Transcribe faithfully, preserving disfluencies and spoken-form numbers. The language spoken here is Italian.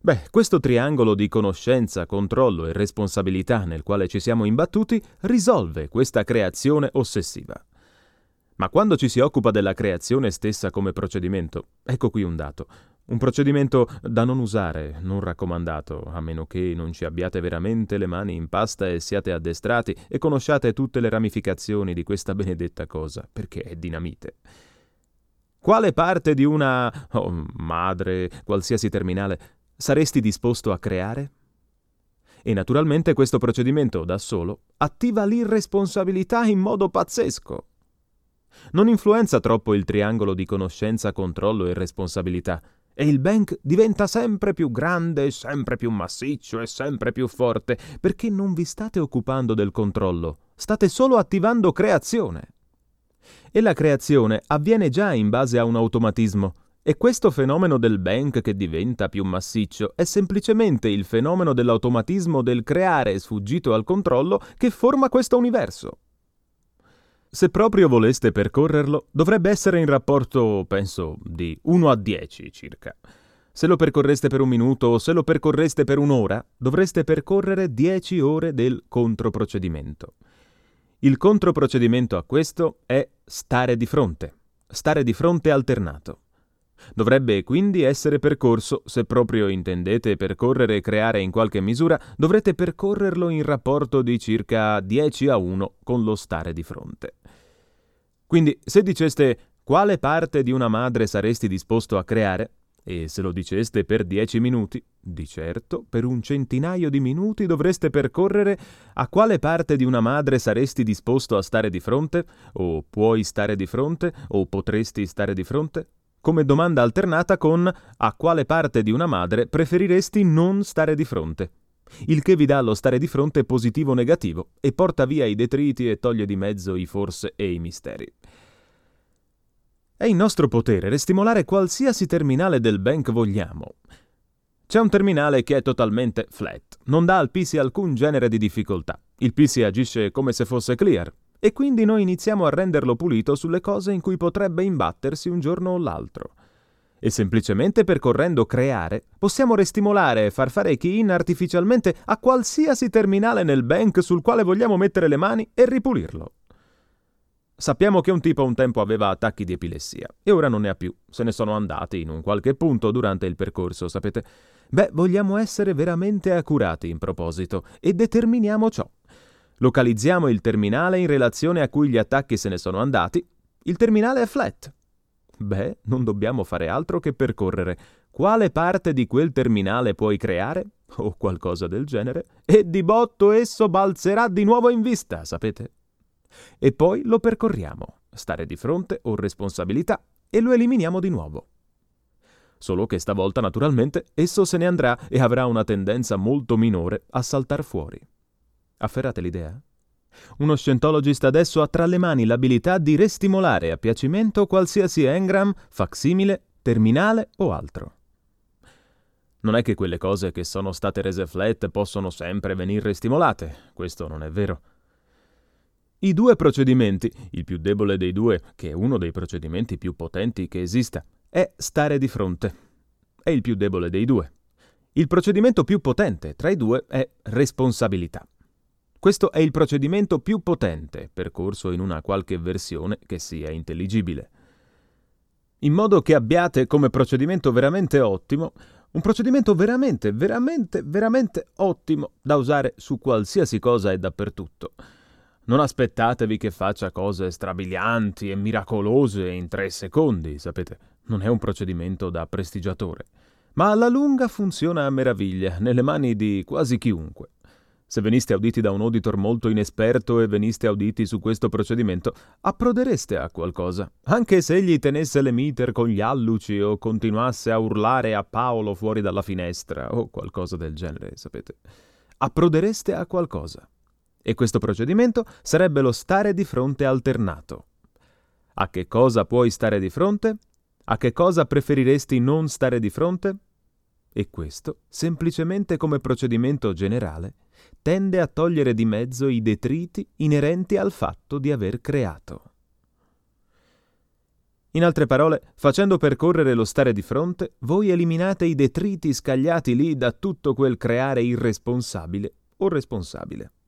Beh, questo triangolo di conoscenza, controllo e responsabilità nel quale ci siamo imbattuti risolve questa creazione ossessiva. Ma quando ci si occupa della creazione stessa come procedimento, ecco qui un dato. Un procedimento da non usare, non raccomandato, a meno che non ci abbiate veramente le mani in pasta e siate addestrati e conosciate tutte le ramificazioni di questa benedetta cosa, perché è dinamite. Quale parte di una oh, madre, qualsiasi terminale, saresti disposto a creare? E naturalmente questo procedimento da solo attiva l'irresponsabilità in modo pazzesco. Non influenza troppo il triangolo di conoscenza, controllo e responsabilità, e il bank diventa sempre più grande, sempre più massiccio e sempre più forte, perché non vi state occupando del controllo, state solo attivando creazione. E la creazione avviene già in base a un automatismo, e questo fenomeno del bank che diventa più massiccio è semplicemente il fenomeno dell'automatismo del creare sfuggito al controllo che forma questo universo. Se proprio voleste percorrerlo, dovrebbe essere in rapporto, penso, di uno a dieci circa. Se lo percorreste per un minuto o se lo percorreste per un'ora, dovreste percorrere dieci ore del controprocedimento. Il controprocedimento a questo è stare di fronte, stare di fronte alternato. Dovrebbe quindi essere percorso, se proprio intendete percorrere e creare in qualche misura, dovrete percorrerlo in rapporto di circa dieci a uno con lo stare di fronte. Quindi, se diceste quale parte di una madre saresti disposto a creare, e se lo diceste per dieci minuti, di certo, per un centinaio di minuti dovreste percorrere a quale parte di una madre saresti disposto a stare di fronte, o puoi stare di fronte, o potresti stare di fronte, come domanda alternata con a quale parte di una madre preferiresti non stare di fronte, il che vi dà lo stare di fronte positivo o negativo e porta via i detriti e toglie di mezzo i forse e i misteri. È in nostro potere restimolare qualsiasi terminale del bank vogliamo. C'è un terminale che è totalmente flat, non dà al P C alcun genere di difficoltà. Il P C agisce come se fosse clear, e quindi noi iniziamo a renderlo pulito sulle cose in cui potrebbe imbattersi un giorno o l'altro. E semplicemente percorrendo creare, possiamo restimolare e far fare key-in artificialmente a qualsiasi terminale nel bank sul quale vogliamo mettere le mani e ripulirlo. Sappiamo che un tipo un tempo aveva attacchi di epilessia e ora non ne ha più, se ne sono andati in un qualche punto durante il percorso, sapete? Beh, vogliamo essere veramente accurati in proposito e determiniamo ciò. Localizziamo il terminale in relazione a cui gli attacchi se ne sono andati. Il terminale è flat. Beh, non dobbiamo fare altro che percorrere quale parte di quel terminale puoi creare, o qualcosa del genere, e di botto esso balzerà di nuovo in vista, sapete? E poi lo percorriamo, stare di fronte o responsabilità, e lo eliminiamo di nuovo. Solo che stavolta, naturalmente, esso se ne andrà e avrà una tendenza molto minore a saltar fuori. Afferrate l'idea? Uno Scientologist adesso ha tra le mani l'abilità di restimolare a piacimento qualsiasi engram, facsimile, terminale o altro. Non è che quelle cose che sono state rese flat possono sempre venir restimolate, questo non è vero. I due procedimenti, il più debole dei due, che è uno dei procedimenti più potenti che esista, è stare di fronte. È il più debole dei due. Il procedimento più potente tra i due è responsabilità. Questo è il procedimento più potente, percorso in una qualche versione che sia intelligibile. In modo che abbiate come procedimento veramente ottimo, un procedimento veramente, veramente, veramente ottimo da usare su qualsiasi cosa e dappertutto. Non aspettatevi che faccia cose strabilianti e miracolose in tre secondi, sapete, non è un procedimento da prestigiatore, ma alla lunga funziona a meraviglia nelle mani di quasi chiunque. Se veniste auditi da un auditor molto inesperto e veniste auditi su questo procedimento, approdereste a qualcosa, anche se egli tenesse le meter con gli alluci o continuasse a urlare a Paolo fuori dalla finestra o qualcosa del genere, sapete. Approdereste a qualcosa. E questo procedimento sarebbe lo stare di fronte alternato. A che cosa puoi stare di fronte? A che cosa preferiresti non stare di fronte? E questo, semplicemente come procedimento generale, tende a togliere di mezzo i detriti inerenti al fatto di aver creato. In altre parole, facendo percorrere lo stare di fronte, voi eliminate i detriti scagliati lì da tutto quel creare irresponsabile o responsabile.